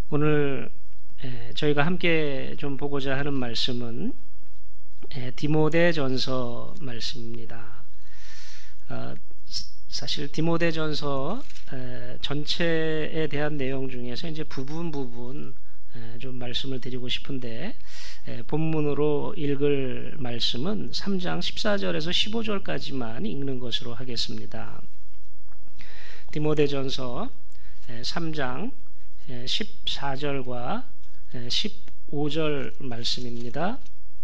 오늘 저희가 함께 좀 보고자 하는 말씀은 디모데전서 말씀입니다. 사실 디모데전서 전체에 대한 내용 중에서 이제 부분 좀 말씀을 드리고 싶은데, 본문으로 읽을 말씀은 3장 14절에서 15절까지만 읽는 것으로 하겠습니다. 디모데전서 3장 14절과 15절 말씀입니다.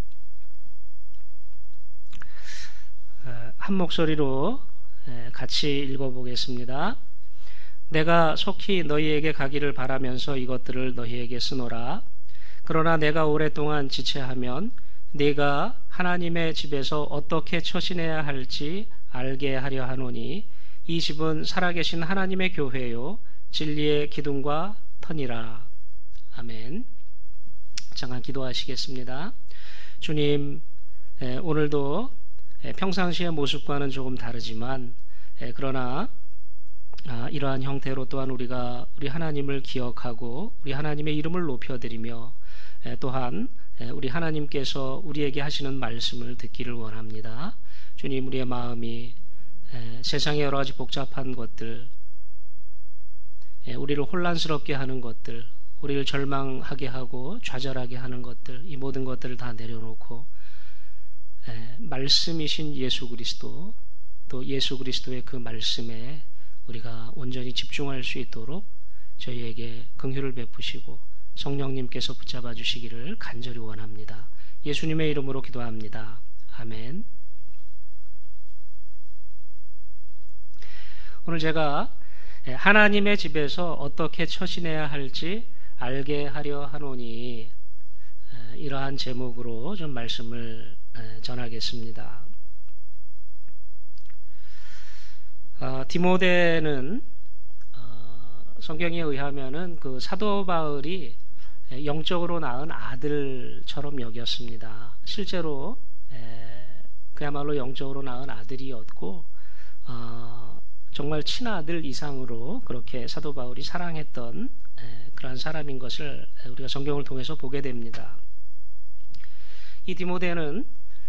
한 목소리로 같이 읽어보겠습니다. 내가 속히 너희에게 가기를 바라면서 이것들을 너희에게 쓰노라. 그러나 내가 오랫동안 지체하면 네가 하나님의 집에서 어떻게 처신해야 할지 알게 하려 하노니 이 집은 살아계신 하나님의 교회요 진리의 기둥과 터니라. 아멘. 잠깐 기도하시겠습니다. 주님, 오늘도 평상시의 모습과는 조금 다르지만 그러나 이러한 형태로 또한 우리가 우리 하나님을 기억하고 우리 하나님의 이름을 높여드리며 또한 우리 하나님께서 우리에게 하시는 말씀을 듣기를 원합니다. 주님, 우리의 마음이 세상의 여러 가지 복잡한 것들, 우리를 혼란스럽게 하는 것들, 우리를 절망하게 하고 좌절하게 하는 것들, 이 모든 것들을 다 내려놓고 말씀이신 예수 그리스도, 또 예수 그리스도의 그 말씀에 우리가 온전히 집중할 수 있도록 저희에게 긍휼을 베푸시고 성령님께서 붙잡아 주시기를 간절히 원합니다. 예수님의 이름으로 기도합니다. 아멘. 오늘 제가 하나님의 집에서 어떻게 처신해야 할지 알게 하려 하노니, 이러한 제목으로 좀 말씀을 전하겠습니다. 디모데는 성경에 의하면은 그 사도 바울이 영적으로 낳은 아들처럼 여겼습니다. 실제로 그야말로 영적으로 낳은 아들이었고, 정말 친아들 이상으로 그렇게 사도 바울이 사랑했던 그러한 사람인 것을 우리가 성경을 통해서 보게 됩니다. 이 디모데는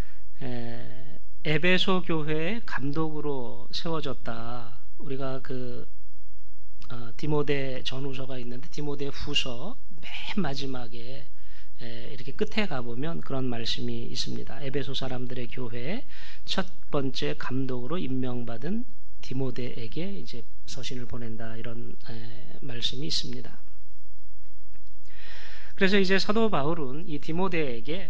에베소 교회의 감독으로 세워졌다. 우리가 그 디모데 전후서가 있는데 디모데 후서 맨 마지막에 이렇게 끝에 가보면 그런 말씀이 있습니다. 에베소 사람들의 교회의 첫 번째 감독으로 임명받은 디모데에게 이제 서신을 보낸다, 이런 말씀이 있습니다. 그래서 이제 사도 바울은 이 디모데에게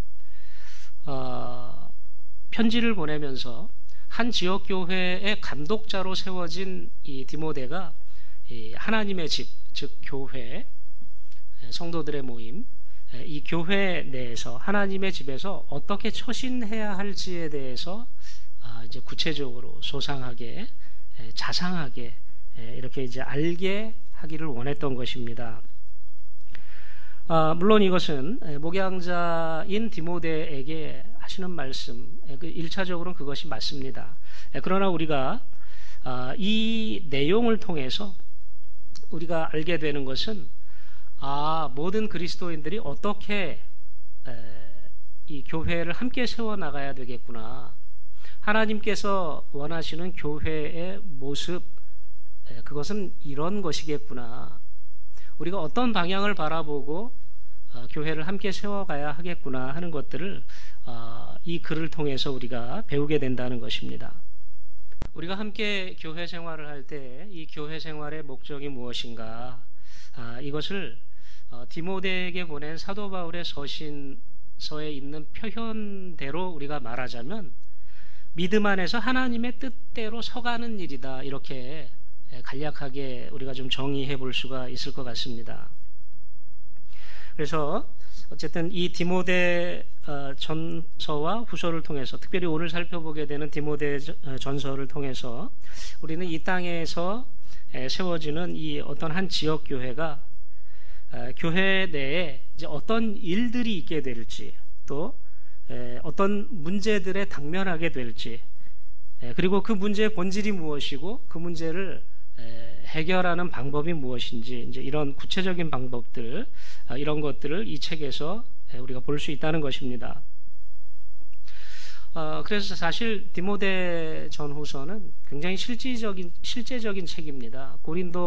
편지를 보내면서 한 지역 교회의 감독자로 세워진 이 디모데가 이 하나님의 집, 즉 교회, 성도들의 모임, 이 교회 내에서 하나님의 집에서 어떻게 처신해야 할지에 대해서 이제 구체적으로 소상하게, 자상하게 이렇게 이제 알게 하기를 원했던 것입니다. 물론 이것은 목양자인 디모데에게 하시는 말씀, 1차적으로는 그것이 맞습니다. 그러나 우리가 이 내용을 통해서 우리가 알게 되는 것은, 모든 그리스도인들이 어떻게 이 교회를 함께 세워나가야 되겠구나, 하나님께서 원하시는 교회의 모습, 그것은 이런 것이겠구나, 우리가 어떤 방향을 바라보고 교회를 함께 세워가야 하겠구나 하는 것들을 이 글을 통해서 우리가 배우게 된다는 것입니다. 우리가 함께 교회 생활을 할 때 이 교회 생활의 목적이 무엇인가, 이것을 디모데에게 보낸 사도 바울의 서신서에 있는 표현대로 우리가 말하자면 믿음 안에서 하나님의 뜻대로 서가는 일이다, 이렇게 간략하게 우리가 좀 정의해 볼 수가 있을 것 같습니다. 그래서 어쨌든 이 디모데 전서와 후서를 통해서, 특별히 오늘 살펴보게 되는 디모데 전서를 통해서 우리는 이 땅에서 세워지는 이 어떤 한 지역 교회가 교회 내에 이제 어떤 일들이 있게 될지, 또 어떤 문제들에 당면하게 될지, 그리고 그 문제의 본질이 무엇이고 그 문제를 해결하는 방법이 무엇인지 이제 이런 구체적인 방법들 이런 것들을 이 책에서 우리가 볼 수 있다는 것입니다. 그래서 사실 디모데 전후서는 굉장히 실제적인 책입니다.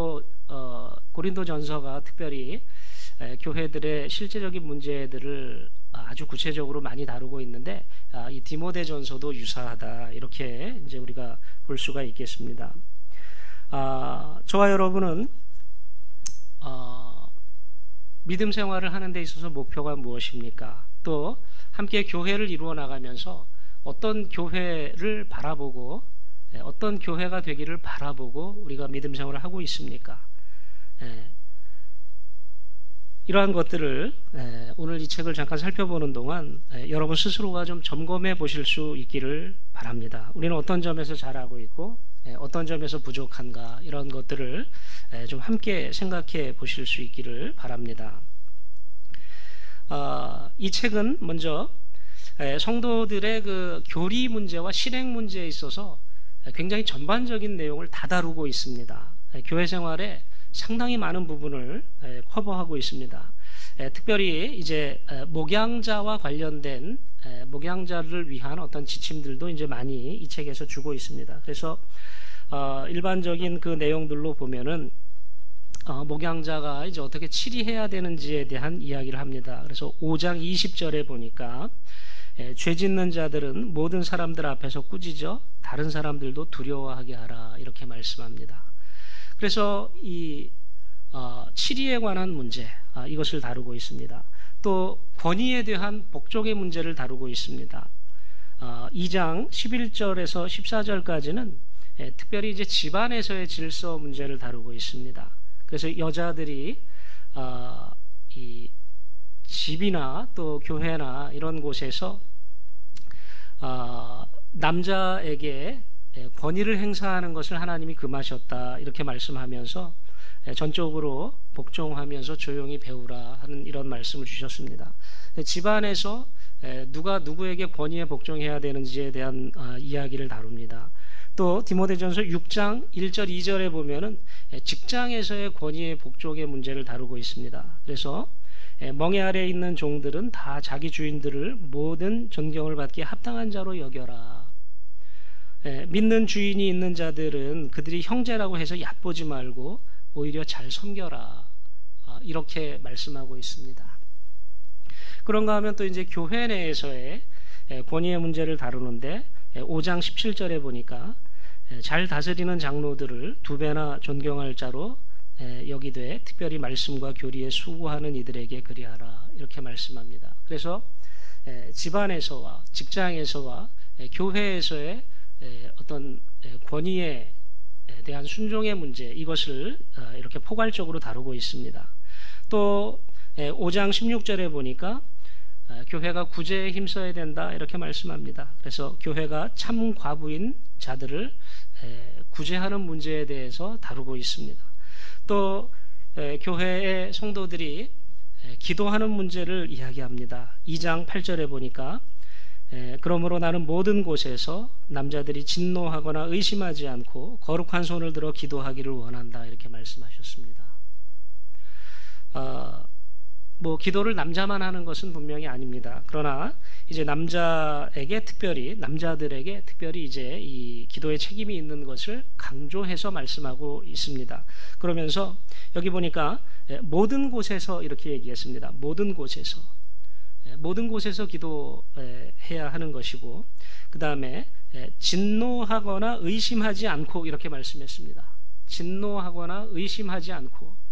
고린도전서가 특별히 교회들의 실제적인 문제들을 아주 구체적으로 많이 다루고 있는데 이 디모데전서도 유사하다 이렇게 이제 우리가 볼 수가 있겠습니다. 저와 여러분은 믿음 생활을 하는 데 있어서 목표가 무엇입니까? 또 함께 교회를 이루어 나가면서 어떤 교회를 바라보고 어떤 교회가 되기를 바라보고 우리가 믿음 생활을 하고 있습니까? 이러한 것들을 오늘 이 책을 잠깐 살펴보는 동안 여러분 스스로가 좀 점검해 보실 수 있기를 바랍니다. 우리는 어떤 점에서 잘하고 있고 어떤 점에서 부족한가 이런 것들을 좀 함께 생각해 보실 수 있기를 바랍니다. 이 책은 먼저 성도들의 그 교리 문제와 실행 문제에 있어서 굉장히 전반적인 내용을 다 다루고 있습니다. 교회 생활에 상당히 많은 부분을 커버하고 있습니다. 특별히 이제 목양자와 관련된 목양자를 위한 어떤 지침들도 이제 많이 이 책에서 주고 있습니다. 그래서 일반적인 그 내용들로 보면은 목양자가 이제 어떻게 치리해야 되는지에 대한 이야기를 합니다. 그래서 5장 20절에 보니까 죄 짓는 자들은 모든 사람들 앞에서 꾸짖어 다른 사람들도 두려워하게 하라 이렇게 말씀합니다. 그래서 이 치리에 관한 문제 이것을 다루고 있습니다. 또 권위에 대한 복종의 문제를 다루고 있습니다. 2장 11절에서 14절까지는 특별히 이제 집안에서의 질서 문제를 다루고 있습니다. 그래서 여자들이 이 집이나 또 교회나 이런 곳에서 남자에게 권위를 행사하는 것을 하나님이 금하셨다 이렇게 말씀하면서 전적으로 복종하면서 조용히 배우라 하는 이런 말씀을 주셨습니다. 집안에서 누가 누구에게 권위에 복종해야 되는지에 대한 이야기를 다룹니다. 또 디모데전서 6장 1절 2절에 보면은 직장에서의 권위의 복종의 문제를 다루고 있습니다. 그래서 멍에 아래에 있는 종들은 다 자기 주인들을 모든 존경을 받기에 합당한 자로 여겨라. 믿는 주인이 있는 자들은 그들이 형제라고 해서 얕보지 말고 오히려 잘 섬겨라. 이렇게 말씀하고 있습니다. 그런가 하면 또 이제 교회 내에서의 권위의 문제를 다루는데 5장 17절에 보니까 잘 다스리는 장로들을 두 배나 존경할 자로 여기되 특별히 말씀과 교리에 수고하는 이들에게 그리하라 이렇게 말씀합니다. 그래서 집안에서와 직장에서와 교회에서의 어떤 권위에 대한 순종의 문제 이것을 이렇게 포괄적으로 다루고 있습니다. 또 5장 16절에 보니까 교회가 구제에 힘써야 된다 이렇게 말씀합니다. 그래서 교회가 참 과부인 자들을 구제하는 문제에 대해서 다루고 있습니다. 또 교회의 성도들이 기도하는 문제를 이야기합니다. 2장 8절에 보니까 그러므로 나는 모든 곳에서 남자들이 진노하거나 의심하지 않고 거룩한 손을 들어 기도하기를 원한다 이렇게 말씀하셨습니다. 뭐 기도를 남자만 하는 것은 분명히 아닙니다. 그러나 이제 남자들에게 특별히 이제 이 기도의 책임이 있는 것을 강조해서 말씀하고 있습니다. 그러면서 여기 보니까 모든 곳에서 이렇게 얘기했습니다. 모든 곳에서 기도해야 하는 것이고 그 다음에 진노하거나 의심하지 않고 이렇게 말씀했습니다. 진노하거나 의심하지 않고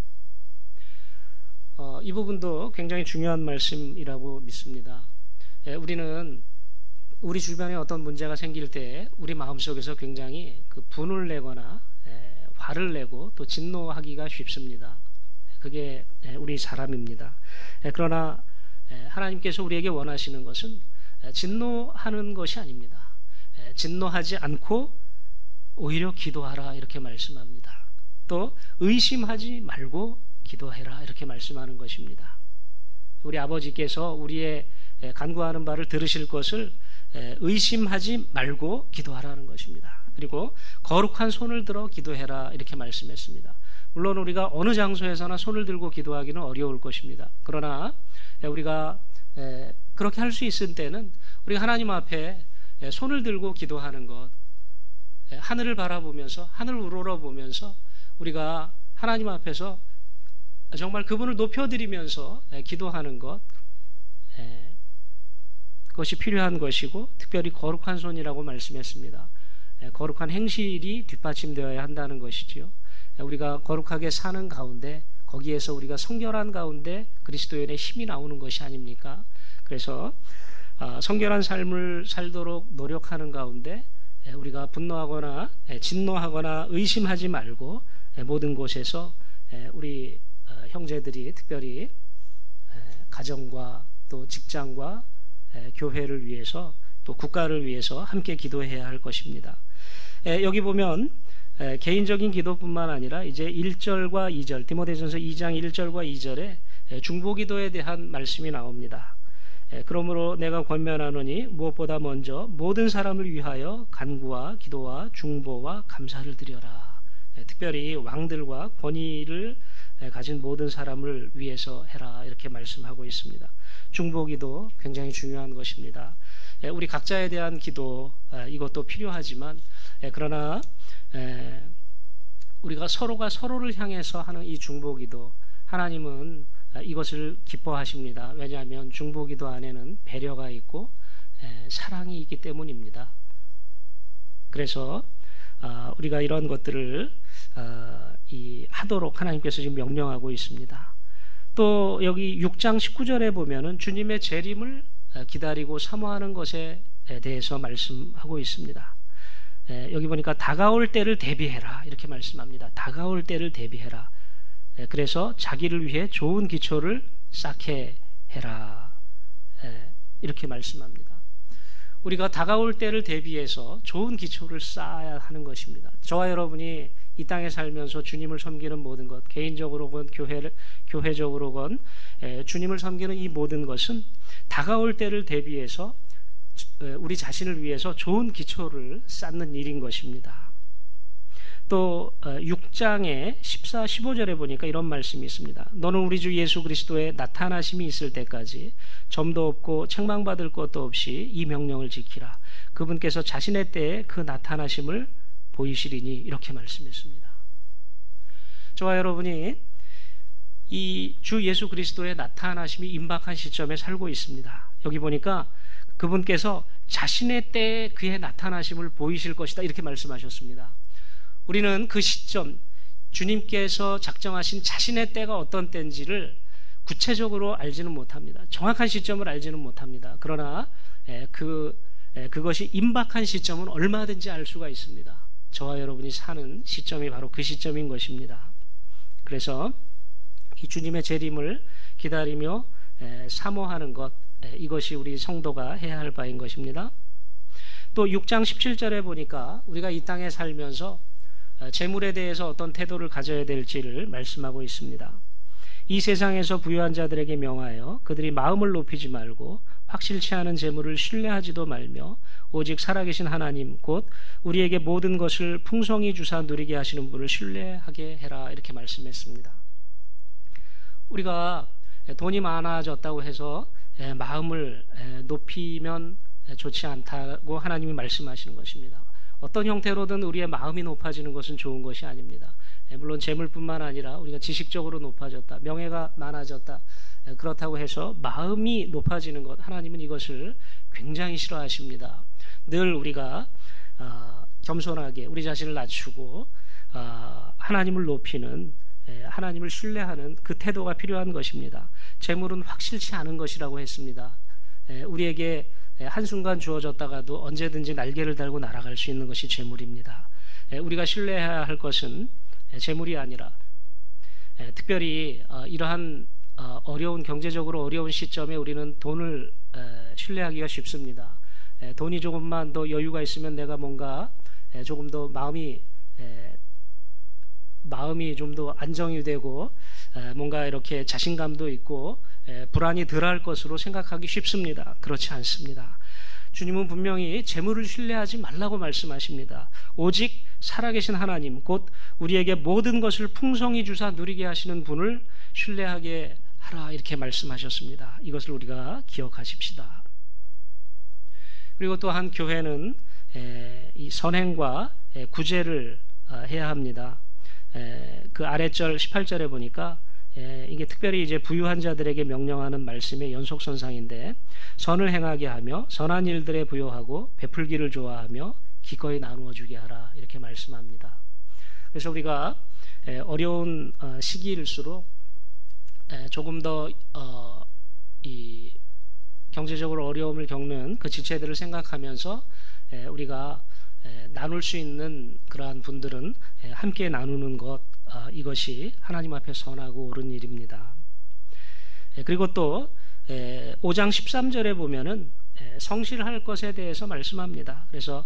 이 부분도 굉장히 중요한 말씀이라고 믿습니다. 우리는 우리 주변에 어떤 문제가 생길 때 우리 마음속에서 굉장히 그 분을 내거나 화를 내고 또 진노하기가 쉽습니다. 그게 우리 사람입니다. 그러나 하나님께서 우리에게 원하시는 것은 진노하는 것이 아닙니다. 진노하지 않고 오히려 기도하라 이렇게 말씀합니다. 또 의심하지 말고 기도해라 이렇게 말씀하는 것입니다. 우리 아버지께서 우리의 간구하는 바를 들으실 것을 의심하지 말고 기도하라는 것입니다. 그리고 거룩한 손을 들어 기도해라 이렇게 말씀했습니다. 물론 우리가 어느 장소에서나 손을 들고 기도하기는 어려울 것입니다. 그러나 우리가 그렇게 할 수 있을 때는 우리가 하나님 앞에 손을 들고 기도하는 것, 하늘을 바라보면서 하늘을 우러러보면서 우리가 하나님 앞에서 정말 그분을 높여드리면서 기도하는 것, 그것이 필요한 것이고 특별히 거룩한 손이라고 말씀했습니다. 거룩한 행실이 뒷받침되어야 한다는 것이지요. 우리가 거룩하게 사는 가운데 거기에서 우리가 성결한 가운데 그리스도인의 힘이 나오는 것이 아닙니까? 그래서 성결한 삶을 살도록 노력하는 가운데 우리가 분노하거나 진노하거나 의심하지 말고 모든 곳에서 우리 형제들이 특별히 가정과 또 직장과 교회를 위해서 또 국가를 위해서 함께 기도해야 할 것입니다. 여기 보면 개인적인 기도뿐만 아니라 이제 1절과 2절 디모데전서 2장 1절과 2절에 중보기도에 대한 말씀이 나옵니다. 그러므로 내가 권면하노니 무엇보다 먼저 모든 사람을 위하여 간구와 기도와 중보와 감사를 드려라. 특별히 왕들과 권위를 가진 모든 사람을 위해서 해라 이렇게 말씀하고 있습니다. 중보기도 굉장히 중요한 것입니다. 우리 각자에 대한 기도 이것도 필요하지만 그러나 우리가 서로가 서로를 향해서 하는 이 중보기도 하나님은 이것을 기뻐하십니다. 왜냐하면 중보기도 안에는 배려가 있고 사랑이 있기 때문입니다. 그래서 우리가 이런 것들을 하도록 하나님께서 지금 명령하고 있습니다. 또 여기 6장 19절에 보면은 주님의 재림을 기다리고 사모하는 것에 대해서 말씀하고 있습니다. 여기 보니까 다가올 때를 대비해라 이렇게 말씀합니다. 다가올 때를 대비해라. 그래서 자기를 위해 좋은 기초를 쌓게 해라 이렇게 말씀합니다. 우리가 다가올 때를 대비해서 좋은 기초를 쌓아야 하는 것입니다. 저와 여러분이 이 땅에 살면서 주님을 섬기는 모든 것, 개인적으로건 교회적으로건 주님을 섬기는 이 모든 것은 다가올 때를 대비해서 우리 자신을 위해서 좋은 기초를 쌓는 일인 것입니다. 또 6장의 14, 15절에 보니까 이런 말씀이 있습니다. 너는 우리 주 예수 그리스도의 나타나심이 있을 때까지 점도 없고 책망받을 것도 없이 이 명령을 지키라. 그분께서 자신의 때에 그 나타나심을 보이시리니 이렇게 말씀했습니다. 저와 여러분이 이 주 예수 그리스도의 나타나심이 임박한 시점에 살고 있습니다. 여기 보니까 그분께서 자신의 때에 그의 나타나심을 보이실 것이다 이렇게 말씀하셨습니다. 우리는 그 시점 주님께서 작정하신 자신의 때가 어떤 때인지를 구체적으로 알지는 못합니다. 정확한 시점을 알지는 못합니다. 그러나 그것이 임박한 시점은 얼마든지 알 수가 있습니다. 저와 여러분이 사는 시점이 바로 그 시점인 것입니다. 그래서 이 주님의 재림을 기다리며 사모하는 것, 이것이 우리 성도가 해야 할 바인 것입니다. 또 6장 17절에 보니까 우리가 이 땅에 살면서 재물에 대해서 어떤 태도를 가져야 될지를 말씀하고 있습니다. 이 세상에서 부유한 자들에게 명하여 그들이 마음을 높이지 말고 확실치 않은 재물을 신뢰하지도 말며 오직 살아계신 하나님 곧 우리에게 모든 것을 풍성히 주사 누리게 하시는 분을 신뢰하게 해라 이렇게 말씀했습니다. 우리가 돈이 많아졌다고 해서 마음을 높이면 좋지 않다고 하나님이 말씀하시는 것입니다. 어떤 형태로든 우리의 마음이 높아지는 것은 좋은 것이 아닙니다. 물론 재물뿐만 아니라 우리가 지식적으로 높아졌다, 명예가 많아졌다, 그렇다고 해서 마음이 높아지는 것, 하나님은 이것을 굉장히 싫어하십니다. 늘 우리가 겸손하게 우리 자신을 낮추고 하나님을 높이는, 하나님을 신뢰하는 그 태도가 필요한 것입니다. 재물은 확실치 않은 것이라고 했습니다. 우리에게 한순간 주어졌다가도 언제든지 날개를 달고 날아갈 수 있는 것이 재물입니다. 우리가 신뢰해야 할 것은 재물이 아니라 특별히 이러한 어려운, 경제적으로 어려운 시점에 우리는 돈을 신뢰하기가 쉽습니다. 돈이 조금만 더 여유가 있으면 내가 뭔가 조금 더 마음이 좀 더 안정이 되고 뭔가 이렇게 자신감도 있고 불안이 덜할 것으로 생각하기 쉽습니다. 그렇지 않습니다. 주님은 분명히 재물을 신뢰하지 말라고 말씀하십니다. 오직 살아계신 하나님, 곧 우리에게 모든 것을 풍성히 주사 누리게 하시는 분을 신뢰하게 하라, 이렇게 말씀하셨습니다. 이것을 우리가 기억하십시다. 그리고 또한 교회는 이 선행과 구제를 해야 합니다. 그 아래절 18절에 보니까 이게 특별히 이제 부유한 자들에게 명령하는 말씀의 연속선상인데, 선을 행하게 하며 선한 일들에 부여하고 베풀기를 좋아하며 기꺼이 나누어 주게 하라, 이렇게 말씀합니다. 그래서 우리가 어려운 시기일수록 조금 더 이 경제적으로 어려움을 겪는 그 지체들을 생각하면서 우리가 나눌 수 있는 그러한 분들은 함께 나누는 것, 이것이 하나님 앞에 선하고 옳은 일입니다. 그리고 또 5장 13절에 보면은 성실할 것에 대해서 말씀합니다. 그래서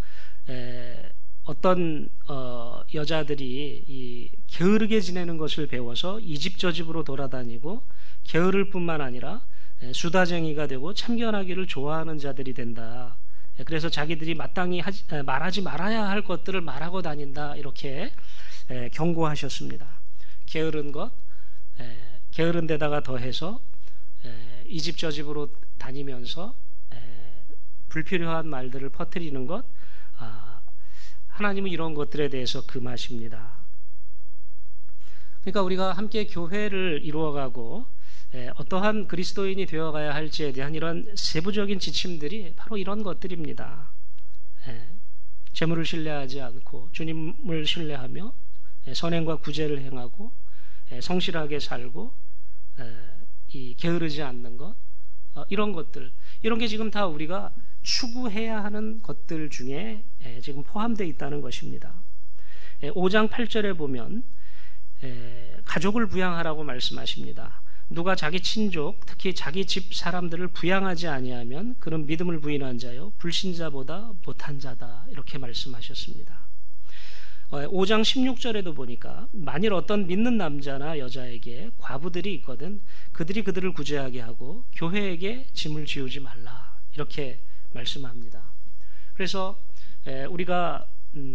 어떤 여자들이 이 게으르게 지내는 것을 배워서 이 집 저 집으로 돌아다니고 게으를 뿐만 아니라 수다쟁이가 되고 참견하기를 좋아하는 자들이 된다. 그래서 자기들이 마땅히 말하지 말아야 할 것들을 말하고 다닌다, 이렇게 경고하셨습니다. 게으른 것, 게으른 데다가 더해서 이 집 저 집으로 다니면서 불필요한 말들을 퍼뜨리는 것, 하나님은 이런 것들에 대해서 금하십니다. 그러니까 우리가 함께 교회를 이루어가고 어떠한 그리스도인이 되어가야 할지에 대한 이런 세부적인 지침들이 바로 이런 것들입니다. 재물을 신뢰하지 않고 주님을 신뢰하며 선행과 구제를 행하고 성실하게 살고 이 게으르지 않는 것, 이런 것들, 이런 게 지금 다 우리가 추구해야 하는 것들 중에 지금 포함되어 있다는 것입니다. 5장 8절에 보면 가족을 부양하라고 말씀하십니다. 누가 자기 친족, 특히 자기 집 사람들을 부양하지 아니하면 그는 믿음을 부인한 자요 불신자보다 못한 자다, 이렇게 말씀하셨습니다. 5장 16절에도 보니까 만일 어떤 믿는 남자나 여자에게 과부들이 있거든 그들이 그들을 구제하게 하고 교회에게 짐을 지우지 말라, 이렇게 말씀합니다. 그래서 우리가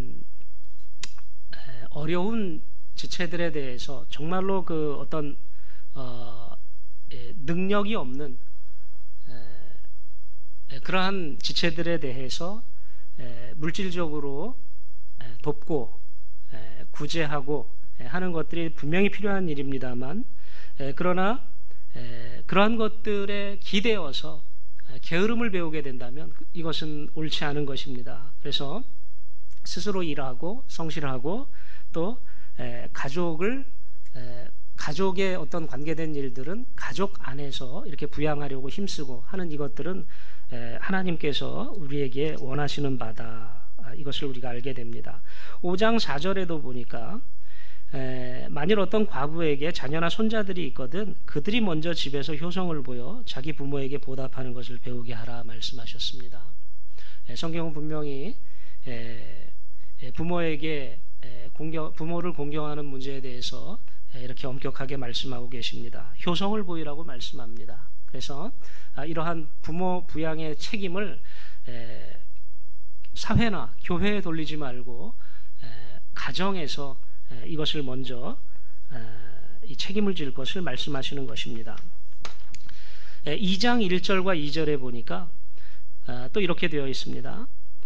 어려운 지체들에 대해서 정말로 그 어떤 능력이 없는 그러한 지체들에 대해서 물질적으로 돕고 구제하고 하는 것들이 분명히 필요한 일입니다만, 그러나 그러한 것들에 기대어서 게으름을 배우게 된다면 이것은 옳지 않은 것입니다. 그래서 스스로 일하고 성실하고 또 가족의 어떤 관계된 일들은 가족 안에서 이렇게 부양하려고 힘쓰고 하는 이것들은 하나님께서 우리에게 원하시는 바다, 이것을 우리가 알게 됩니다. 5장 4절에도 보니까 만일 어떤 과부에게 자녀나 손자들이 있거든 그들이 먼저 집에서 효성을 보여 자기 부모에게 보답하는 것을 배우게 하라 말씀하셨습니다. 성경은 분명히 부모를 공경하는 문제에 대해서 이렇게 엄격하게 말씀하고 계십니다. 효성을 보이라고 말씀합니다. 그래서 이러한 부모 부양의 책임을 사회나 교회에 돌리지 말고 가정에서 이것을 먼저 이 책임을 질 것을 말씀하시는 것입니다. 2장 1절과 2절에 보니까 또 이렇게 되어 있습니다.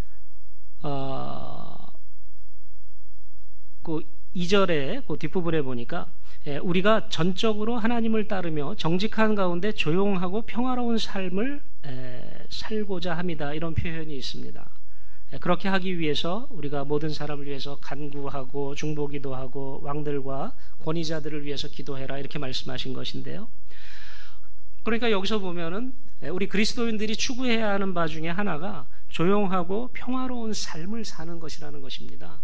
그 2절에 그 뒷부분에 보니까 우리가 전적으로 하나님을 따르며 정직한 가운데 조용하고 평화로운 삶을 살고자 합니다, 이런 표현이 있습니다. 그렇게 하기 위해서 우리가 모든 사람을 위해서 간구하고 중보기도 하고 왕들과 권위자들을 위해서 기도해라, 이렇게 말씀하신 것인데요. 그러니까 여기서 보면은 우리 그리스도인들이 추구해야 하는 바 중에 하나가 조용하고 평화로운 삶을 사는 것이라는 것입니다.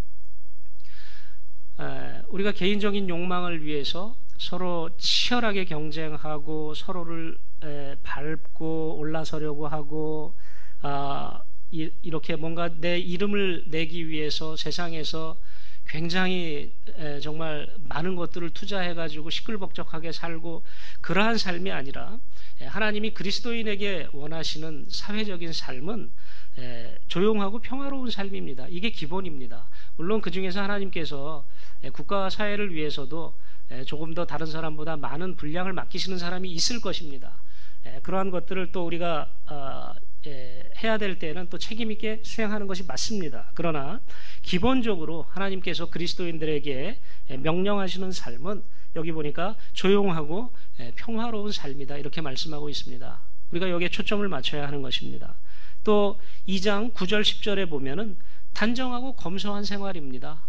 우리가 개인적인 욕망을 위해서 서로 치열하게 경쟁하고 서로를 밟고 올라서려고 하고 이렇게 뭔가 내 이름을 내기 위해서 세상에서 굉장히 정말 많은 것들을 투자해가지고 시끌벅적하게 살고 그러한 삶이 아니라 하나님이 그리스도인에게 원하시는 사회적인 삶은 조용하고 평화로운 삶입니다. 이게 기본입니다. 물론 그 중에서 하나님께서 국가와 사회를 위해서도 조금 더 다른 사람보다 많은 분량을 맡기시는 사람이 있을 것입니다. 그러한 것들을 또 우리가 해야 될 때는 또 책임 있게 수행하는 것이 맞습니다. 그러나 기본적으로 하나님께서 그리스도인들에게 명령하시는 삶은 여기 보니까 조용하고 평화로운 삶이다 이렇게 말씀하고 있습니다. 우리가 여기에 초점을 맞춰야 하는 것입니다. 또 2장 9절 10절에 보면은 단정하고 검소한 생활입니다.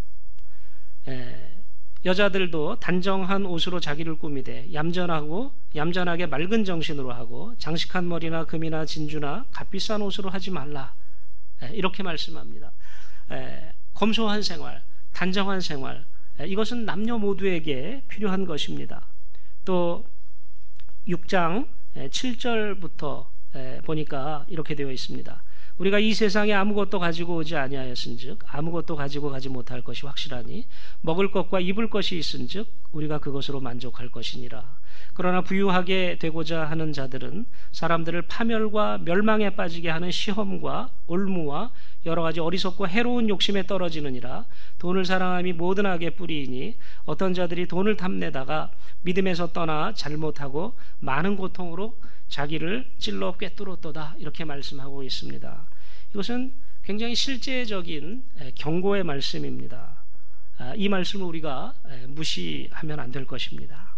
여자들도 단정한 옷으로 자기를 꾸미되 얌전하게 맑은 정신으로 하고 장식한 머리나 금이나 진주나 값비싼 옷으로 하지 말라 이렇게 말씀합니다. 검소한 생활, 단정한 생활, 이것은 남녀 모두에게 필요한 것입니다. 또 6장 7절부터 보니까 이렇게 되어 있습니다. 우리가 이 세상에 아무것도 가지고 오지 아니하였은즉 아무것도 가지고 가지 못할 것이 확실하니 먹을 것과 입을 것이 있은즉 우리가 그것으로 만족할 것이니라. 그러나 부유하게 되고자 하는 자들은 사람들을 파멸과 멸망에 빠지게 하는 시험과 올무와 여러 가지 어리석고 해로운 욕심에 떨어지느니라. 돈을 사랑함이 모든 악의 뿌리이니 어떤 자들이 돈을 탐내다가 믿음에서 떠나 잘못하고 많은 고통으로 자기를 찔러 꿰뚫었도다 이렇게 말씀하고 있습니다. 이것은 굉장히 실제적인 경고의 말씀입니다. 이 말씀을 우리가 무시하면 안 될 것입니다.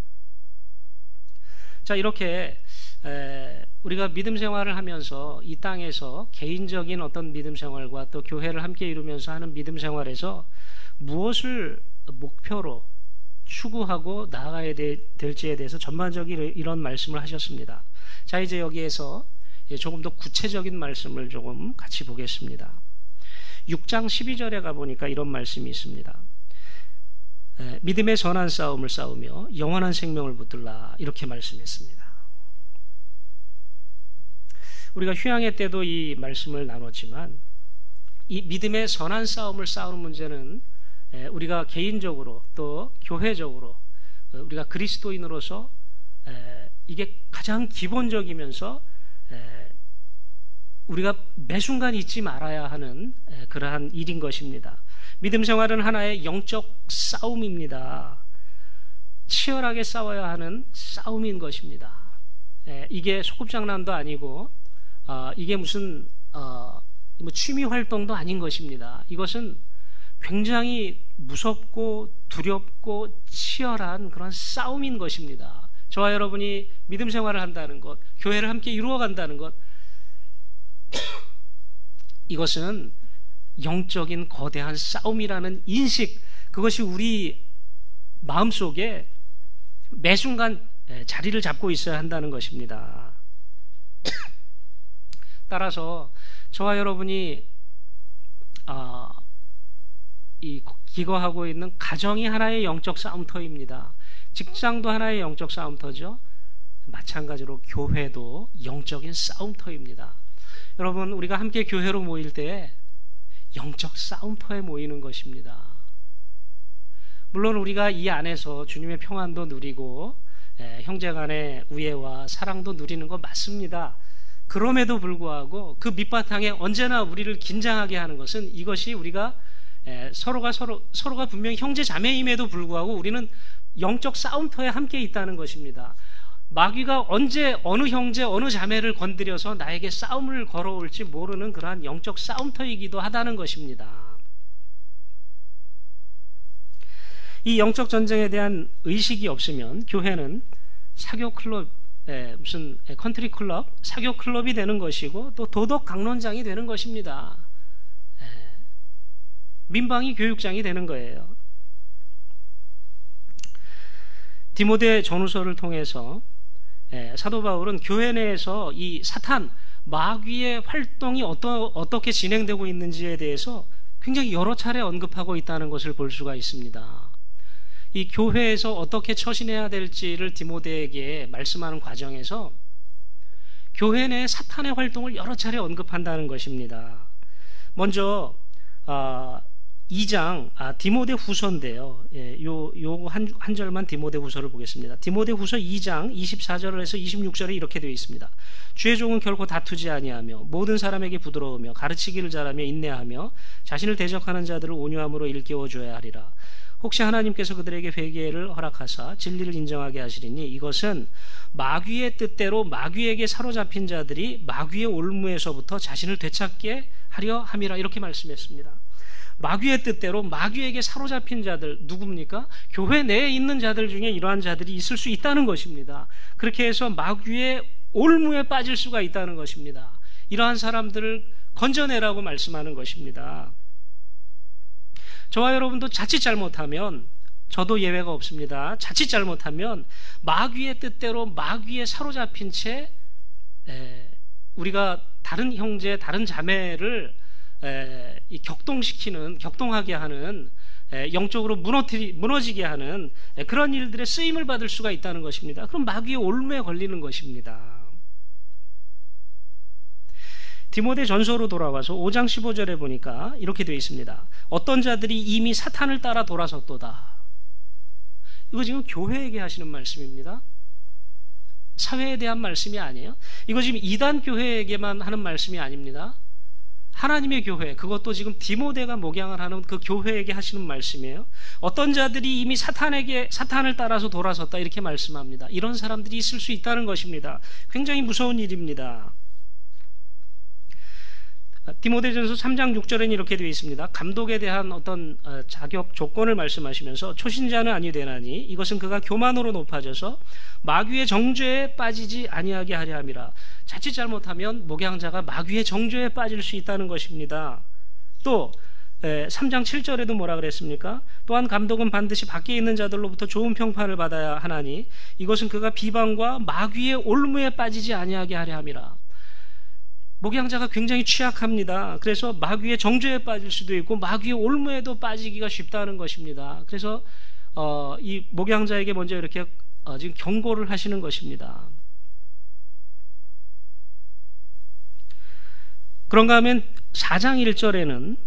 자, 이렇게 우리가 믿음 생활을 하면서 이 땅에서 개인적인 어떤 믿음 생활과 또 교회를 함께 이루면서 하는 믿음 생활에서 무엇을 목표로 추구하고 나아가야 될지에 대해서 전반적인 이런 말씀을 하셨습니다. 자, 이제 여기에서 조금 더 구체적인 말씀을 조금 같이 보겠습니다. 6장 12절에 가보니까 이런 말씀이 있습니다. 믿음의 선한 싸움을 싸우며 영원한 생명을 붙들라 이렇게 말씀했습니다. 우리가 휴양회 때도 이 말씀을 나눴지만 이 믿음의 선한 싸움을 싸우는 문제는 우리가 개인적으로 또 교회적으로 우리가 그리스도인으로서 이게 가장 기본적이면서 우리가 매 순간 잊지 말아야 하는 그러한 일인 것입니다. 믿음 생활은 하나의 영적 싸움입니다. 치열하게 싸워야 하는 싸움인 것입니다. 이게 소꿉장난도 아니고 이게 무슨 뭐 취미 활동도 아닌 것입니다. 이것은 굉장히 무섭고 두렵고 치열한 그런 싸움인 것입니다. 저와 여러분이 믿음 생활을 한다는 것, 교회를 함께 이루어 간다는 것, 이것은 영적인 거대한 싸움이라는 인식, 그것이 우리 마음속에 매 순간 자리를 잡고 있어야 한다는 것입니다. 따라서 저와 여러분이 이 기거하고 있는 가정이 하나의 영적 싸움터입니다. 직장도 하나의 영적 싸움터죠. 마찬가지로 교회도 영적인 싸움터입니다. 여러분, 우리가 함께 교회로 모일 때 영적 싸움터에 모이는 것입니다. 물론 우리가 이 안에서 주님의 평안도 누리고 형제간의 우애와 사랑도 누리는 거 맞습니다. 그럼에도 불구하고 그 밑바탕에 언제나 우리를 긴장하게 하는 것은 이것이 우리가 서로가 분명히 형제 자매임에도 불구하고 우리는 영적 싸움터에 함께 있다는 것입니다. 마귀가 언제 어느 형제 어느 자매를 건드려서 나에게 싸움을 걸어올지 모르는 그러한 영적 싸움터이기도 하다는 것입니다. 이 영적 전쟁에 대한 의식이 없으면 교회는 사교 클럽, 무슨 컨트리 클럽, 사교 클럽이 되는 것이고 또 도덕 강론장이 되는 것입니다. 민방위 교육장이 되는 거예요. 디모데 전후서를 통해서 사도 바울은 교회 내에서 이 사탄, 마귀의 활동이 어떻게 진행되고 있는지에 대해서 굉장히 여러 차례 언급하고 있다는 것을 볼 수가 있습니다. 이 교회에서 어떻게 처신해야 될지를 디모데에게 말씀하는 과정에서 교회 내 사탄의 활동을 여러 차례 언급한다는 것입니다. 먼저 2장, 디모데 후서인데요. 요 한 절만 디모데 후서를 보겠습니다. 디모데 후서 2장 24절에서 26절에 이렇게 되어 있습니다. 주의 종은 결코 다투지 아니하며 모든 사람에게 부드러우며 가르치기를 잘하며 인내하며 자신을 대적하는 자들을 온유함으로 일깨워 줘야 하리라. 혹시 하나님께서 그들에게 회개를 허락하사 진리를 인정하게 하시리니 이것은 마귀의 뜻대로 마귀에게 사로잡힌 자들이 마귀의 올무에서부터 자신을 되찾게 하려 함이라. 이렇게 말씀했습니다. 마귀의 뜻대로 마귀에게 사로잡힌 자들 누굽니까? 교회 내에 있는 자들 중에 이러한 자들이 있을 수 있다는 것입니다. 그렇게 해서 마귀의 올무에 빠질 수가 있다는 것입니다. 이러한 사람들을 건져내라고 말씀하는 것입니다. 저와 여러분도 자칫 잘못하면, 저도 예외가 없습니다. 자칫 잘못하면 마귀의 뜻대로 마귀에 사로잡힌 채 우리가 다른 형제, 다른 자매를 격동하게 하는, 영적으로 무너지게 하는 그런 일들에 쓰임을 받을 수가 있다는 것입니다. 그럼 마귀의 올무에 걸리는 것입니다. 디모데 전서로 돌아와서 5장 15절에 보니까 이렇게 되어 있습니다. 어떤 자들이 이미 사탄을 따라 돌아섰도다. 이거 지금 교회에게 하시는 말씀입니다. 사회에 대한 말씀이 아니에요. 이거 지금 이단 교회에게만 하는 말씀이 아닙니다. 하나님의 교회, 그것도 지금 디모데가 목양을 하는 그 교회에게 하시는 말씀이에요. 어떤 자들이 이미 사탄을 따라서 돌아섰다, 이렇게 말씀합니다. 이런 사람들이 있을 수 있다는 것입니다. 굉장히 무서운 일입니다. 디모데전서 3장 6절에는 이렇게 되어 있습니다. 감독에 대한 어떤 자격 조건을 말씀하시면서 초신자는 아니 되나니 이것은 그가 교만으로 높아져서 마귀의 정죄에 빠지지 아니하게 하려 함이라. 자칫 잘못하면 목양자가 마귀의 정죄에 빠질 수 있다는 것입니다. 또 3장 7절에도 뭐라 그랬습니까? 또한 감독은 반드시 밖에 있는 자들로부터 좋은 평판을 받아야 하나니 이것은 그가 비방과 마귀의 올무에 빠지지 아니하게 하려 함이라. 목양자가 굉장히 취약합니다. 그래서 마귀의 정죄에 빠질 수도 있고 마귀의 올무에도 빠지기가 쉽다는 것입니다. 그래서 이 목양자에게 먼저 이렇게 지금 경고를 하시는 것입니다. 그런가 하면 4장 1절에는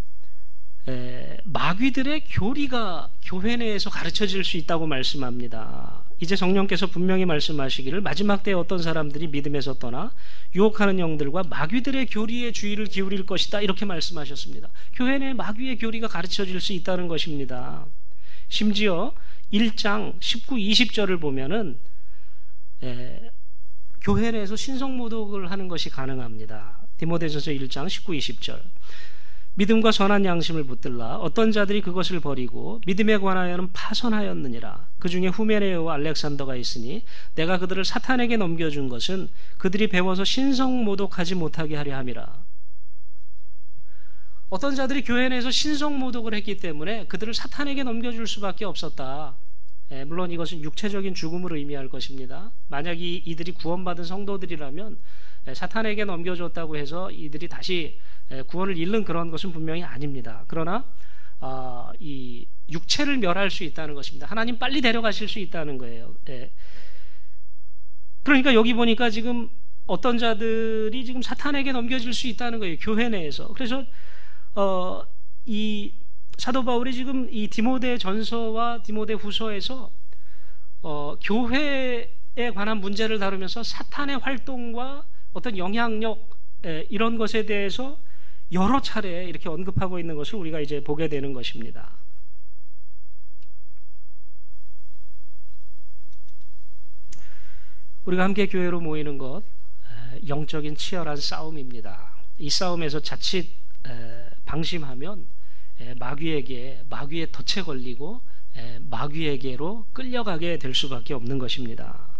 마귀들의 교리가 교회 내에서 가르쳐질 수 있다고 말씀합니다. 이제 성령께서 분명히 말씀하시기를 마지막 때에 어떤 사람들이 믿음에서 떠나 유혹하는 영들과 마귀들의 교리에 주의를 기울일 것이다, 이렇게 말씀하셨습니다. 교회 내에 마귀의 교리가 가르쳐질 수 있다는 것입니다. 심지어 1장 19, 20절을 보면은 교회 내에서 신성모독을 하는 것이 가능합니다. 디모데전서 1장 19, 20절. 믿음과 선한 양심을 붙들라 어떤 자들이 그것을 버리고 믿음에 관하여는 파선하였느니라. 그 중에 후메네오와 알렉산더가 있으니 내가 그들을 사탄에게 넘겨준 것은 그들이 배워서 신성모독하지 못하게 하려 함이라. 어떤 자들이 교회 내에서 신성모독을 했기 때문에 그들을 사탄에게 넘겨줄 수밖에 없었다. 물론 이것은 육체적인 죽음을 의미할 것입니다. 만약 이들이 구원받은 성도들이라면 사탄에게 넘겨줬다고 해서 이들이 다시 구원을 잃는 그런 것은 분명히 아닙니다. 그러나 이 육체를 멸할 수 있다는 것입니다. 하나님 빨리 데려가실 수 있다는 거예요. 그러니까 여기 보니까 지금 어떤 자들이 지금 사탄에게 넘겨질 수 있다는 거예요. 교회 내에서. 그래서 이 사도 바울이 지금 이 디모데 전서와 디모데 후서에서 교회에 관한 문제를 다루면서 사탄의 활동과 어떤 영향력, 이런 것에 대해서 여러 차례 이렇게 언급하고 있는 것을 우리가 이제 보게 되는 것입니다. 우리가 함께 교회로 모이는 것, 영적인 치열한 싸움입니다. 이 싸움에서 자칫 방심하면 마귀의 덫에 걸리고 마귀에게로 끌려가게 될 수밖에 없는 것입니다.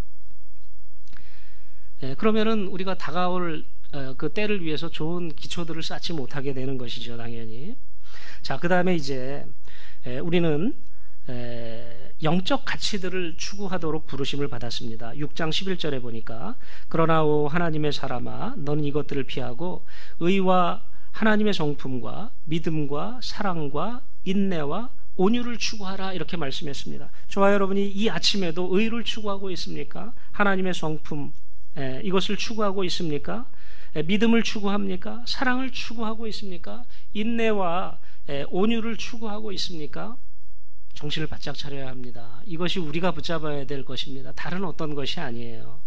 그러면은 우리가 다가올 그 때를 위해서 좋은 기초들을 쌓지 못하게 되는 것이죠, 당연히. 자, 그 다음에 이제 우리는 영적 가치들을 추구하도록 부르심을 받았습니다. 6장 11절에 보니까 그러나 오 하나님의 사람아 너는 이것들을 피하고 의와 하나님의 성품과 믿음과 사랑과 인내와 온유를 추구하라, 이렇게 말씀했습니다. 저와 여러분이 이 아침에도 의를 추구하고 있습니까? 하나님의 성품, 이것을 추구하고 있습니까? 믿음을 추구합니까? 사랑을 추구하고 있습니까? 인내와 온유를 추구하고 있습니까? 정신을 바짝 차려야 합니다. 이것이 우리가 붙잡아야 될 것입니다. 다른 어떤 것이 아니에요.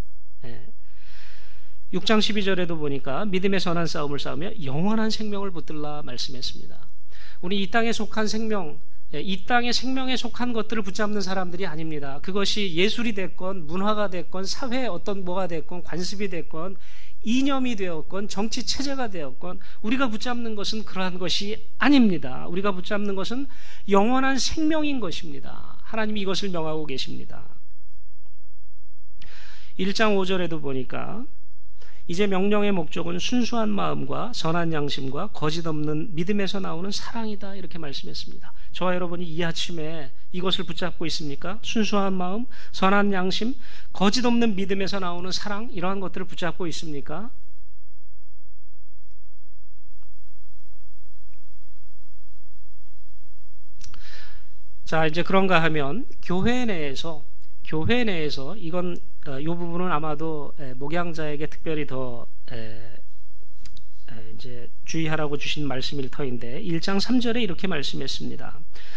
6장 12절에도 보니까 믿음의 선한 싸움을 싸우며 영원한 생명을 붙들라 말씀했습니다. 우리 이 땅에 속한 생명, 이 땅의 생명에 속한 것들을 붙잡는 사람들이 아닙니다. 그것이 예술이 됐건 문화가 됐건 사회 어떤 뭐가 됐건 관습이 됐건 이념이 되었건 정치 체제가 되었건 우리가 붙잡는 것은 그러한 것이 아닙니다. 우리가 붙잡는 것은 영원한 생명인 것입니다. 하나님이 이것을 명하고 계십니다. 1장 5절에도 보니까 이제 명령의 목적은 순수한 마음과 선한 양심과 거짓 없는 믿음에서 나오는 사랑이다 이렇게 말씀했습니다. 저와 여러분이 이 아침에 이것을 붙잡고 있습니까? 순수한 마음, 선한 양심, 거짓 없는 믿음에서 나오는 사랑 이러한 것들을 붙잡고 있습니까? 자, 이제 그런가 하면 교회 내에서 이건 이 부분은 아마도 목양자에게 특별히 더 이제 주의하라고 주신 말씀일 터인데 1장 3절에 이렇게 말씀했습니다.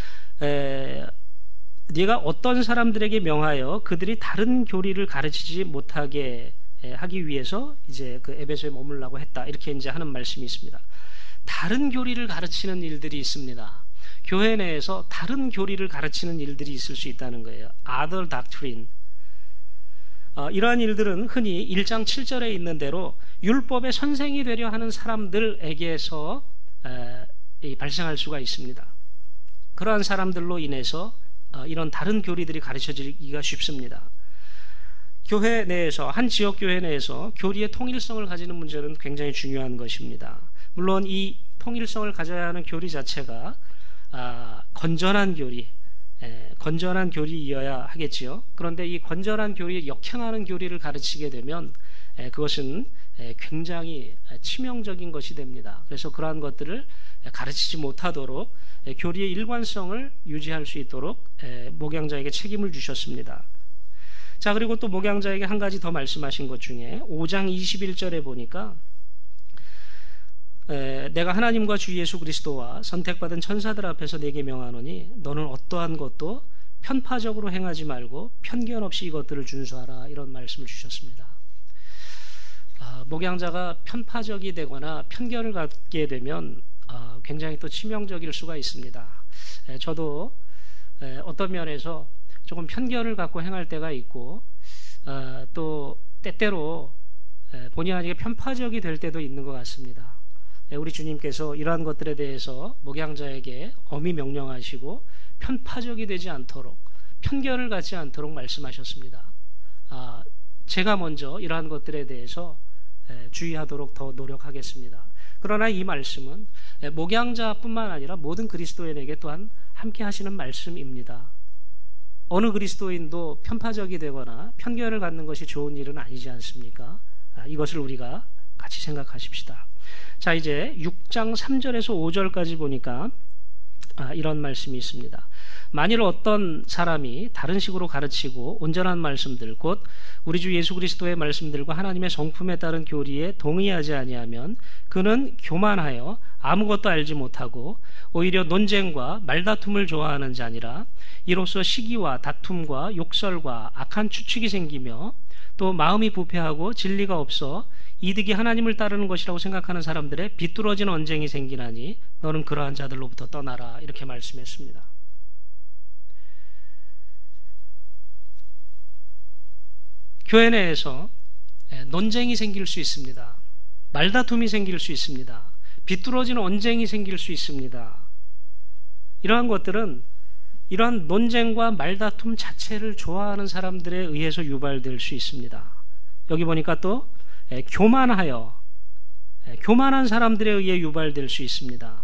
네가 어떤 사람들에게 명하여 그들이 다른 교리를 가르치지 못하게 하기 위해서 이제 그 에베소에 머물라고 했다 이렇게 이제 하는 말씀이 있습니다. 다른 교리를 가르치는 일들이 있습니다. 교회 내에서 다른 교리를 가르치는 일들이 있을 수 있다는 거예요. Other doctrine. 이러한 일들은 흔히 1장 7절에 있는 대로 율법의 선생이 되려 하는 사람들에게서 발생할 수가 있습니다. 그러한 사람들로 인해서 이런 다른 교리들이 가르쳐지기가 쉽습니다. 교회 내에서 한 지역 교회 내에서 교리의 통일성을 가지는 문제는 굉장히 중요한 것입니다. 물론 이 통일성을 가져야 하는 교리 자체가 건전한 교리이어야 하겠지요. 그런데 이 건전한 교리에 역행하는 교리를 가르치게 되면 그것은 굉장히 치명적인 것이 됩니다. 그래서 그러한 것들을 가르치지 못하도록 교리의 일관성을 유지할 수 있도록 목양자에게 책임을 주셨습니다. 자, 그리고 또 목양자에게 한 가지 더 말씀하신 것 중에 5장 21절에 보니까 내가 하나님과 주 예수 그리스도와 선택받은 천사들 앞에서 내게 명하노니 너는 어떠한 것도 편파적으로 행하지 말고 편견 없이 이것들을 준수하라 이런 말씀을 주셨습니다. 목양자가 편파적이 되거나 편견을 갖게 되면 굉장히 또 치명적일 수가 있습니다. 저도 어떤 면에서 조금 편견을 갖고 행할 때가 있고 또 때때로 본의 아니게 편파적이 될 때도 있는 것 같습니다. 우리 주님께서 이러한 것들에 대해서 목양자에게 엄히 명령하시고 편파적이 되지 않도록 편견을 갖지 않도록 말씀하셨습니다. 제가 먼저 이러한 것들에 대해서 주의하도록 더 노력하겠습니다. 그러나 이 말씀은 목양자뿐만 아니라 모든 그리스도인에게 또한 함께 하시는 말씀입니다. 어느 그리스도인도 편파적이 되거나 편견을 갖는 것이 좋은 일은 아니지 않습니까? 이것을 우리가 같이 생각하십시다. 자, 이제 6장 3절에서 5절까지 보니까 이런 말씀이 있습니다. 만일 어떤 사람이 다른 식으로 가르치고 온전한 말씀들 곧 우리 주 예수 그리스도의 말씀들과 하나님의 성품에 따른 교리에 동의하지 아니하면 그는 교만하여 아무것도 알지 못하고 오히려 논쟁과 말다툼을 좋아하는 자니라. 이로써 시기와 다툼과 욕설과 악한 추측이 생기며 또 마음이 부패하고 진리가 없어 이득이 하나님을 따르는 것이라고 생각하는 사람들의 비뚤어진 언쟁이 생기나니 너는 그러한 자들로부터 떠나라 이렇게 말씀했습니다. 교회 내에서 논쟁이 생길 수 있습니다. 말다툼이 생길 수 있습니다. 비뚤어진 언쟁이 생길 수 있습니다. 이러한 것들은 이러한 논쟁과 말다툼 자체를 좋아하는 사람들에 의해서 유발될 수 있습니다. 여기 보니까 또 교만하여 교만한 사람들에 의해 유발될 수 있습니다.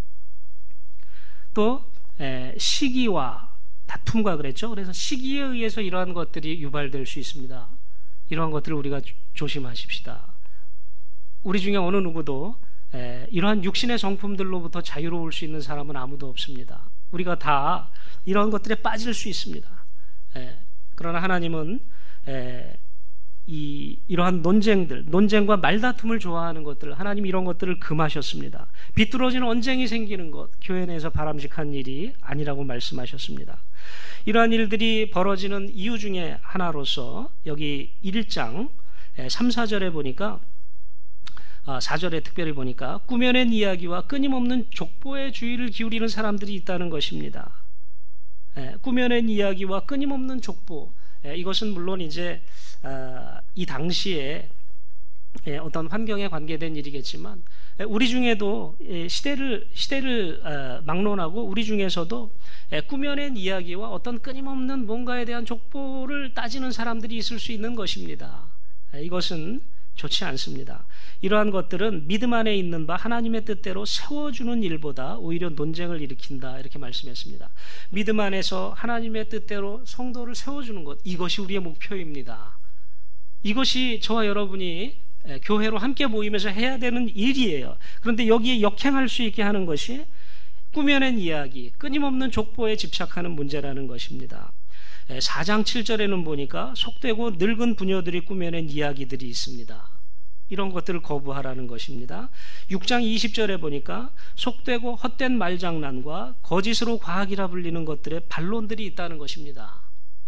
또 시기와 다툼과 그랬죠. 그래서 시기에 의해서 이러한 것들이 유발될 수 있습니다. 이러한 것들을 우리가 조심하십시다. 우리 중에 어느 누구도 이러한 육신의 성품들로부터 자유로울 수 있는 사람은 아무도 없습니다. 우리가 다 이러한 것들에 빠질 수 있습니다. 그러나 하나님은 이러한 논쟁과 말다툼을 좋아하는 것들, 하나님 이런 것들을 금하셨습니다. 비뚤어지는 언쟁이 생기는 것, 교회 내에서 바람직한 일이 아니라고 말씀하셨습니다. 이러한 일들이 벌어지는 이유 중에 하나로서 여기 1장 3, 4절에 보니까 4절에 특별히 보니까 꾸며낸 이야기와 끊임없는 족보에 주의를 기울이는 사람들이 있다는 것입니다. 꾸며낸 이야기와 끊임없는 족보, 이것은 물론 이제 이 당시에 어떤 환경에 관계된 일이겠지만 우리 중에도 시대를 막론하고 우리 중에서도 꾸며낸 이야기와 어떤 끊임없는 뭔가에 대한 족보를 따지는 사람들이 있을 수 있는 것입니다. 이것은 좋지 않습니다. 이러한 것들은 믿음 안에 있는 바 하나님의 뜻대로 세워주는 일보다 오히려 논쟁을 일으킨다, 이렇게 말씀했습니다. 믿음 안에서 하나님의 뜻대로 성도를 세워주는 것, 이것이 우리의 목표입니다. 이것이 저와 여러분이 교회로 함께 모이면서 해야 되는 일이에요. 그런데 여기에 역행할 수 있게 하는 것이 꾸며낸 이야기, 끊임없는 족보에 집착하는 문제라는 것입니다. 4장 7절에는 보니까 속되고 늙은 부녀들이 꾸며낸 이야기들이 있습니다. 이런 것들을 거부하라는 것입니다. 6장 20절에 보니까 속되고 헛된 말장난과 거짓으로 과학이라 불리는 것들의 반론들이 있다는 것입니다.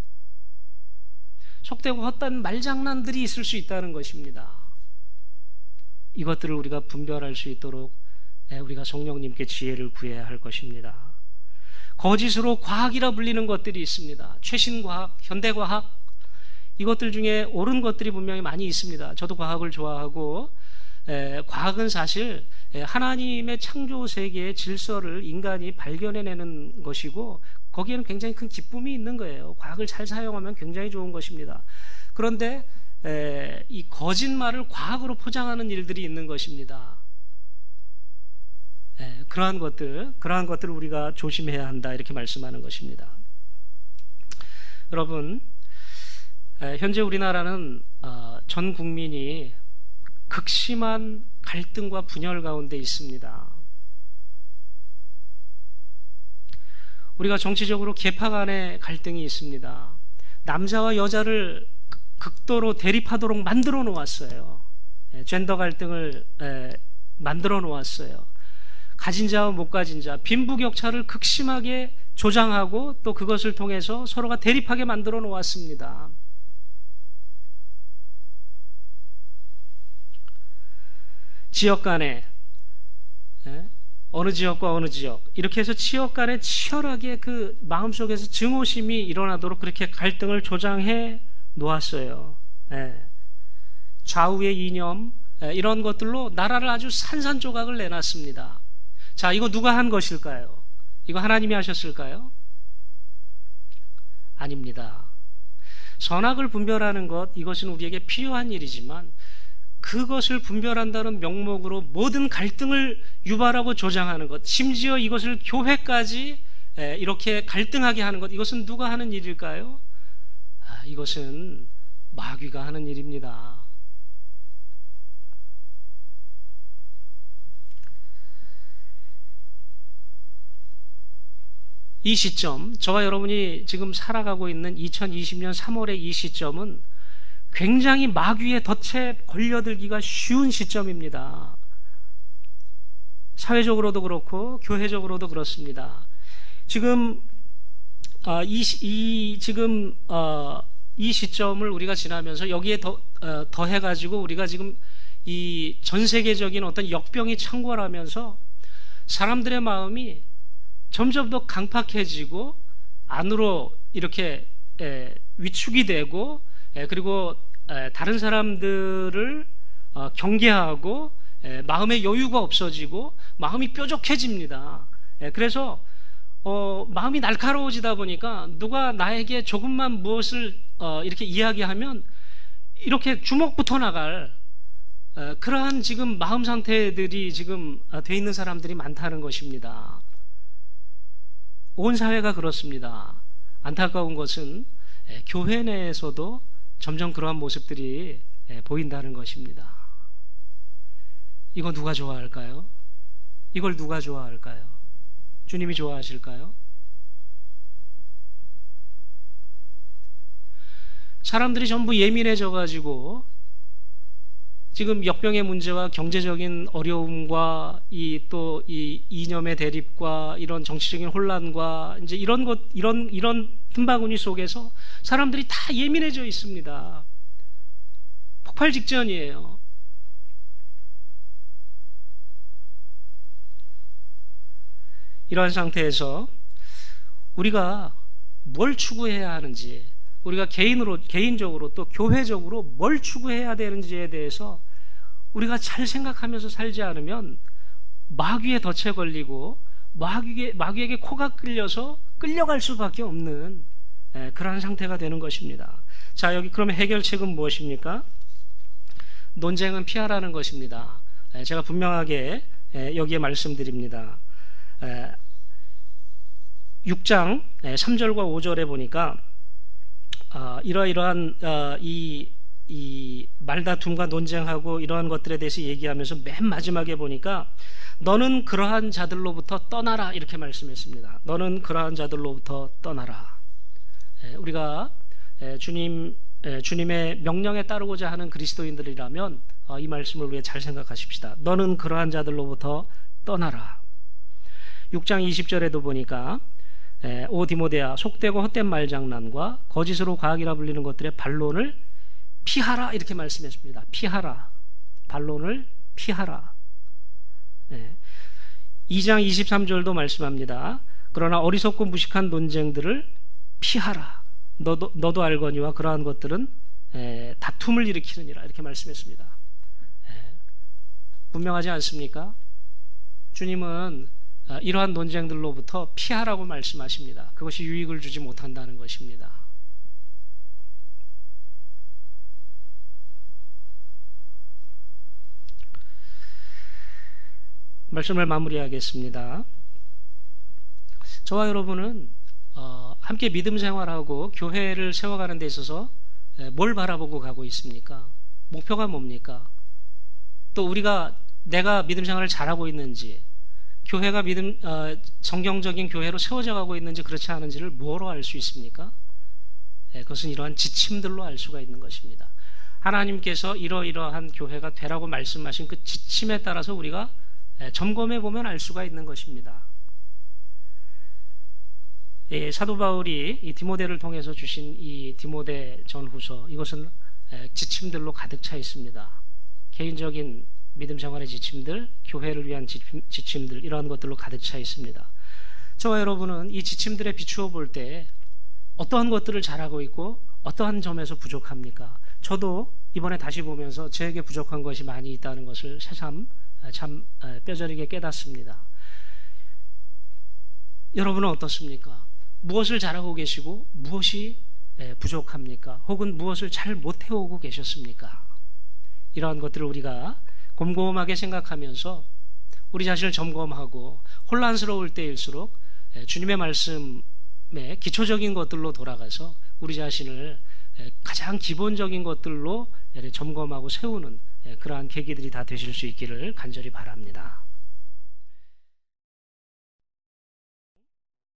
속되고 헛된 말장난들이 있을 수 있다는 것입니다. 이것들을 우리가 분별할 수 있도록 우리가 성령님께 지혜를 구해야 할 것입니다. 거짓으로 과학이라 불리는 것들이 있습니다. 최신과학, 현대과학, 이것들 중에 옳은 것들이 분명히 많이 있습니다. 저도 과학을 좋아하고, 과학은 사실 하나님의 창조 세계의 질서를 인간이 발견해내는 것이고 거기에는 굉장히 큰 기쁨이 있는 거예요. 과학을 잘 사용하면 굉장히 좋은 것입니다. 그런데 이 거짓말을 과학으로 포장하는 일들이 있는 것입니다. 그러한 것들을 우리가 조심해야 한다, 이렇게 말씀하는 것입니다. 여러분, 현재 우리나라는 전 국민이 극심한 갈등과 분열 가운데 있습니다. 우리가 정치적으로 계파 간의 갈등이 있습니다. 남자와 여자를 극도로 대립하도록 만들어 놓았어요. 젠더 갈등을 만들어 놓았어요. 가진 자와 못 가진 자, 빈부격차를 극심하게 조장하고 또 그것을 통해서 서로가 대립하게 만들어 놓았습니다. 지역 간에, 어느 지역과 어느 지역, 이렇게 해서 지역 간에 치열하게 그 마음속에서 증오심이 일어나도록 그렇게 갈등을 조장해 놓았어요. 좌우의 이념, 이런 것들로 나라를 아주 산산조각을 내놨습니다. 자, 이거 누가 한 것일까요? 이거 하나님이 하셨을까요? 아닙니다. 선악을 분별하는 것, 이것은 우리에게 필요한 일이지만 그것을 분별한다는 명목으로 모든 갈등을 유발하고 조장하는 것, 심지어 이것을 교회까지 이렇게 갈등하게 하는 것, 이것은 누가 하는 일일까요? 이것은 마귀가 하는 일입니다. 이 시점, 저와 여러분이 지금 살아가고 있는 2020년 3월의 이 시점은 굉장히 마귀의 덫에 걸려들기가 쉬운 시점입니다. 사회적으로도 그렇고 교회적으로도 그렇습니다. 지금 이 시점을 우리가 지나면서 여기에 더해가지고 우리가 지금 이 전 세계적인 어떤 역병이 창궐하면서 사람들의 마음이 점점 더 강팍해지고 안으로 이렇게 위축이 되고, 그리고 다른 사람들을 경계하고 마음의 여유가 없어지고 마음이 뾰족해집니다. 그래서 마음이 날카로워지다 보니까 누가 나에게 조금만 무엇을 이렇게 이야기하면 이렇게 주먹부터 나갈 그러한 지금 마음 상태들이 지금 돼 있는 사람들이 많다는 것입니다. 온 사회가 그렇습니다. 안타까운 것은 교회 내에서도 점점 그러한 모습들이 보인다는 것입니다. 이거 누가 좋아할까요? 이걸 누가 좋아할까요? 주님이 좋아하실까요? 사람들이 전부 예민해져 가지고 지금 역병의 문제와 경제적인 어려움과 이 이념의 대립과 이런 정치적인 혼란과 이제 이런 틈바구니 속에서 사람들이 다 예민해져 있습니다. 폭발 직전이에요. 이러한 상태에서 우리가 뭘 추구해야 하는지, 우리가 개인적으로 또 교회적으로 뭘 추구해야 되는지에 대해서 우리가 잘 생각하면서 살지 않으면 마귀에 덫에 걸리고 마귀에게 코가 끌려서 끌려갈 수밖에 없는 그러한 상태가 되는 것입니다. 자, 여기 그러면 해결책은 무엇입니까? 논쟁은 피하라는 것입니다. 제가 분명하게 여기에 말씀드립니다. 6장 3절과 5절에 보니까 이러이러한 이 말다툼과 논쟁하고 이러한 것들에 대해서 얘기하면서 맨 마지막에 보니까 너는 그러한 자들로부터 떠나라 이렇게 말씀했습니다. 너는 그러한 자들로부터 떠나라. 우리가 주님의 명령에 따르고자 하는 그리스도인들이라면 이 말씀을 우리가 잘 생각하십시다. 너는 그러한 자들로부터 떠나라. 6장 20절에도 보니까 오 디모데야, 속되고 헛된 말장난과 거짓으로 과학이라 불리는 것들의 반론을 피하라 이렇게 말씀했습니다. 피하라. 반론을 피하라. 2장 23절도 말씀합니다. 그러나 어리석고 무식한 논쟁들을 피하라. 너도 알거니와 그러한 것들은 다툼을 일으키느니라 이렇게 말씀했습니다. 분명하지 않습니까? 주님은 이러한 논쟁들로부터 피하라고 말씀하십니다. 그것이 유익을 주지 못한다는 것입니다. 말씀을 마무리하겠습니다. 저와 여러분은 함께 믿음 생활하고 교회를 세워가는 데 있어서 뭘 바라보고 가고 있습니까? 목표가 뭡니까? 또 내가 믿음 생활을 잘하고 있는지, 교회가 성경적인 교회로 세워져 가고 있는지 그렇지 않은지를 뭐로 알 수 있습니까? 그것은 이러한 지침들로 알 수가 있는 것입니다. 하나님께서 이러이러한 교회가 되라고 말씀하신 그 지침에 따라서 우리가 점검해 보면 알 수가 있는 것입니다. 사도 바울이 이 디모데를 통해서 주신 이 디모데 전후서, 이것은 지침들로 가득 차 있습니다. 개인적인 믿음 생활의 지침들, 교회를 위한 지침들, 이러한 것들로 가득 차 있습니다. 저와 여러분은 이 지침들에 비추어 볼 때 어떠한 것들을 잘하고 있고 어떠한 점에서 부족합니까? 저도 이번에 다시 보면서 저에게 부족한 것이 많이 있다는 것을 새삼 참 뼈저리게 깨닫습니다. 여러분은 어떻습니까? 무엇을 잘하고 계시고 무엇이 부족합니까? 혹은 무엇을 잘 못해오고 계셨습니까? 이러한 것들을 우리가 곰곰하게 생각하면서 우리 자신을 점검하고 혼란스러울 때일수록 주님의 말씀에 기초적인 것들로 돌아가서 우리 자신을 가장 기본적인 것들로 점검하고 세우는 그러한 계기들이 다 되실 수 있기를 간절히 바랍니다.